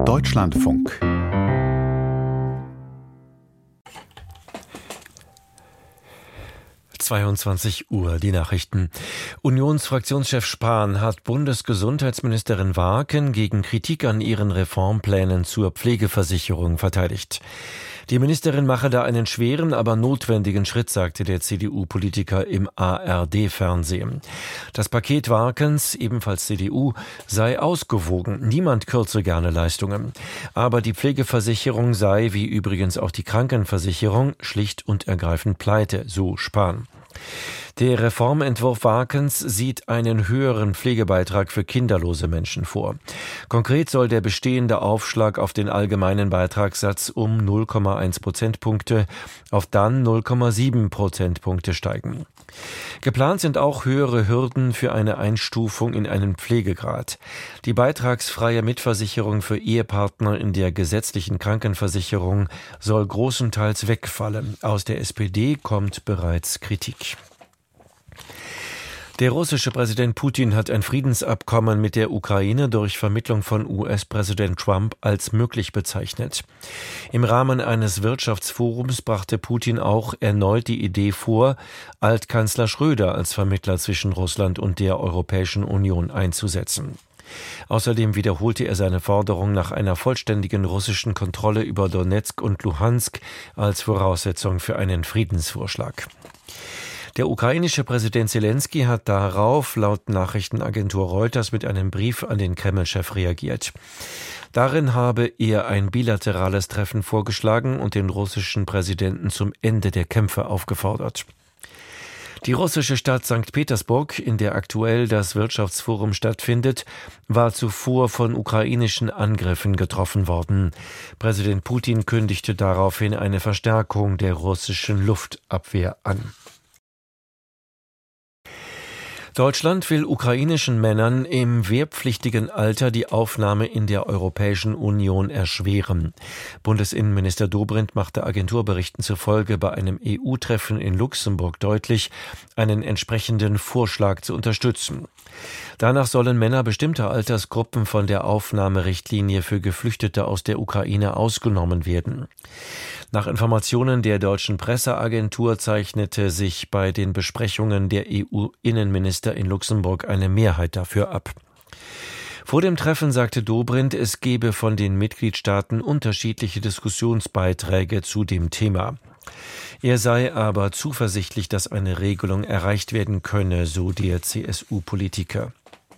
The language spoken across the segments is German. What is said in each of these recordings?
Deutschlandfunk. (22 Uhr), die Nachrichten. Unionsfraktionschef Spahn hat Bundesgesundheitsministerin Warken gegen Kritik an ihren Reformplänen zur Pflegeversicherung verteidigt. Die Ministerin mache da einen schweren, aber notwendigen Schritt, sagte der CDU-Politiker im ARD-Fernsehen. Das Paket Warkens, ebenfalls CDU, sei ausgewogen. Niemand kürze gerne Leistungen. Aber die Pflegeversicherung sei, wie übrigens auch die Krankenversicherung, schlicht und ergreifend pleite, so Spahn. Der Reformentwurf Warkens sieht einen höheren Pflegebeitrag für kinderlose Menschen vor. Konkret soll der bestehende Aufschlag auf den allgemeinen Beitragssatz um 0,1 Prozentpunkte auf dann 0,7 Prozentpunkte steigen. Geplant sind auch höhere Hürden für eine Einstufung in einen Pflegegrad. Die beitragsfreie Mitversicherung für Ehepartner in der gesetzlichen Krankenversicherung soll großenteils wegfallen. Aus der SPD kommt bereits Kritik. Der russische Präsident Putin hat ein Friedensabkommen mit der Ukraine durch Vermittlung von US-Präsident Trump als möglich bezeichnet. Im Rahmen eines Wirtschaftsforums brachte Putin auch erneut die Idee vor, Altkanzler Schröder als Vermittler zwischen Russland und der Europäischen Union einzusetzen. Außerdem wiederholte er seine Forderung nach einer vollständigen russischen Kontrolle über Donezk und Luhansk als Voraussetzung für einen Friedensvorschlag. Der ukrainische Präsident Selenskyj hat darauf laut Nachrichtenagentur Reuters mit einem Brief an den Kreml-Chef reagiert. Darin habe er ein bilaterales Treffen vorgeschlagen und den russischen Präsidenten zum Ende der Kämpfe aufgefordert. Die russische Stadt St. Petersburg, in der aktuell das Wirtschaftsforum stattfindet, war zuvor von ukrainischen Angriffen getroffen worden. Präsident Putin kündigte daraufhin eine Verstärkung der russischen Luftabwehr an. Deutschland will ukrainischen Männern im wehrpflichtigen Alter die Aufnahme in der Europäischen Union erschweren. Bundesinnenminister Dobrindt machte Agenturberichten zufolge bei einem EU-Treffen in Luxemburg deutlich, einen entsprechenden Vorschlag zu unterstützen. Danach sollen Männer bestimmter Altersgruppen von der Aufnahmerichtlinie für Geflüchtete aus der Ukraine ausgenommen werden. Nach Informationen der deutschen Presseagentur zeichnete sich bei den Besprechungen der EU-Innenminister in Luxemburg eine Mehrheit dafür ab. Vor dem Treffen sagte Dobrindt, es gebe von den Mitgliedstaaten unterschiedliche Diskussionsbeiträge zu dem Thema. Er sei aber zuversichtlich, dass eine Regelung erreicht werden könne, so der CSU-Politiker.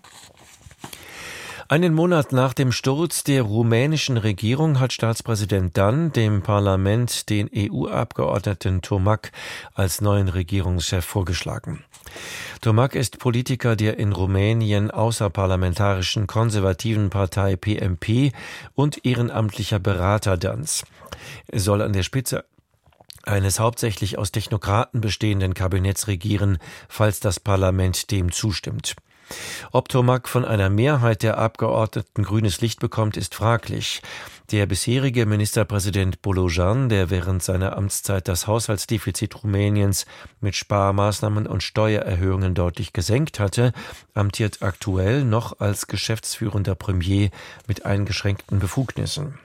Einen Monat nach dem Sturz der rumänischen Regierung hat Staatspräsident Dan dem Parlament den EU-Abgeordneten Tomac als neuen Regierungschef vorgeschlagen. Tomac ist Politiker der in Rumänien außerparlamentarischen konservativen Partei PMP und ehrenamtlicher Berater Dans. Er soll an der Spitze eines hauptsächlich aus Technokraten bestehenden Kabinetts regieren, falls das Parlament dem zustimmt. Ob Tomac von einer Mehrheit der Abgeordneten grünes Licht bekommt, ist fraglich. Der bisherige Ministerpräsident Bolojan, der während seiner Amtszeit das Haushaltsdefizit Rumäniens mit Sparmaßnahmen und Steuererhöhungen deutlich gesenkt hatte, amtiert aktuell noch als geschäftsführender Premier mit eingeschränkten Befugnissen.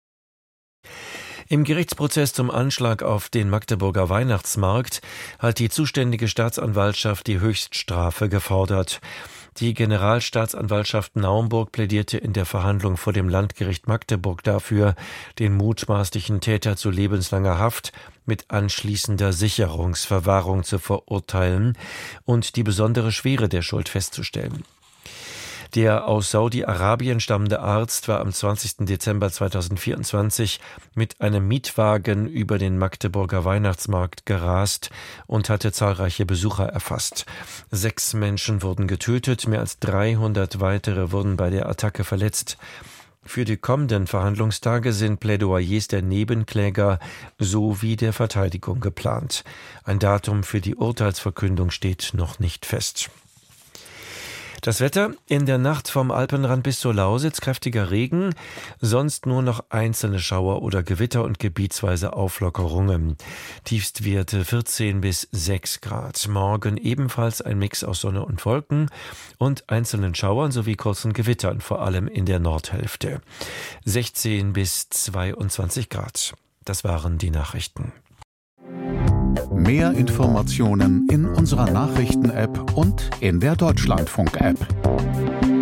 Im Gerichtsprozess zum Anschlag auf den Magdeburger Weihnachtsmarkt hat die zuständige Staatsanwaltschaft die Höchststrafe gefordert. Die Generalstaatsanwaltschaft Naumburg plädierte in der Verhandlung vor dem Landgericht Magdeburg dafür, den mutmaßlichen Täter zu lebenslanger Haft mit anschließender Sicherungsverwahrung zu verurteilen und die besondere Schwere der Schuld festzustellen. Der aus Saudi-Arabien stammende Arzt war am 20. Dezember 2024 mit einem Mietwagen über den Magdeburger Weihnachtsmarkt gerast und hatte zahlreiche Besucher erfasst. 6 Menschen wurden getötet, mehr als 300 weitere wurden bei der Attacke verletzt. Für die kommenden Verhandlungstage sind Plädoyers der Nebenkläger sowie der Verteidigung geplant. Ein Datum für die Urteilsverkündung steht noch nicht fest. Das Wetter: in der Nacht vom Alpenrand bis zur Lausitz kräftiger Regen, sonst nur noch einzelne Schauer oder Gewitter und gebietsweise Auflockerungen. Tiefstwerte 14 bis 6 Grad. Morgen ebenfalls ein Mix aus Sonne und Wolken und einzelnen Schauern sowie kurzen Gewittern, vor allem in der Nordhälfte. 16 bis 22 Grad. Das waren die Nachrichten. Mehr Informationen in unserer Nachrichten-App und in der Deutschlandfunk-App.